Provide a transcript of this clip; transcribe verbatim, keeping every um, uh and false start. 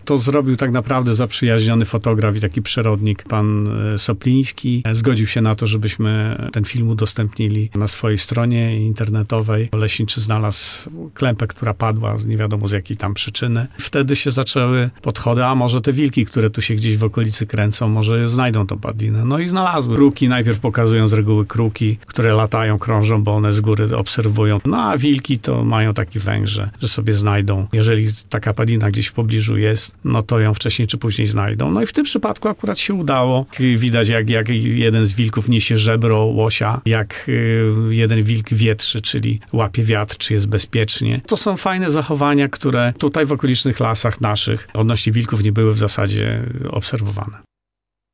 To zrobił tak naprawdę zaprzyjaźniony fotograf i taki przyrodnik, pan Sopliński. Zgodził się na to, żebyśmy ten film udostępnili na swojej stronie internetowej. Leśniczy znalazł klępę, która padła, nie wiadomo z jakiej tam przyczyny. Wtedy się zaczęły podchody, a może te wilki, które tu się gdzieś w okolicy kręcą, może znajdą tą padlinę. No i znalazły. Kruki najpierw pokazują z reguły kruki, które latają, krążą, bo one z góry obserwują. No a wilki to mają taki węch, że, że sobie znajdą. Jeżeli taka padlina gdzieś w pobliżu jest, no to ją wcześniej czy później znajdą. No i w tym przypadku akurat się udało. Widać, jak, jak jeden z wilków niesie żebro łosia, jak y, jeden wilk wietrzy, czyli łapie wiatr, czy jest bezpiecznie. To są fajne zachowania, które tutaj w okolicznych lasach naszych odnośnie wilków nie były w zasadzie obserwowane.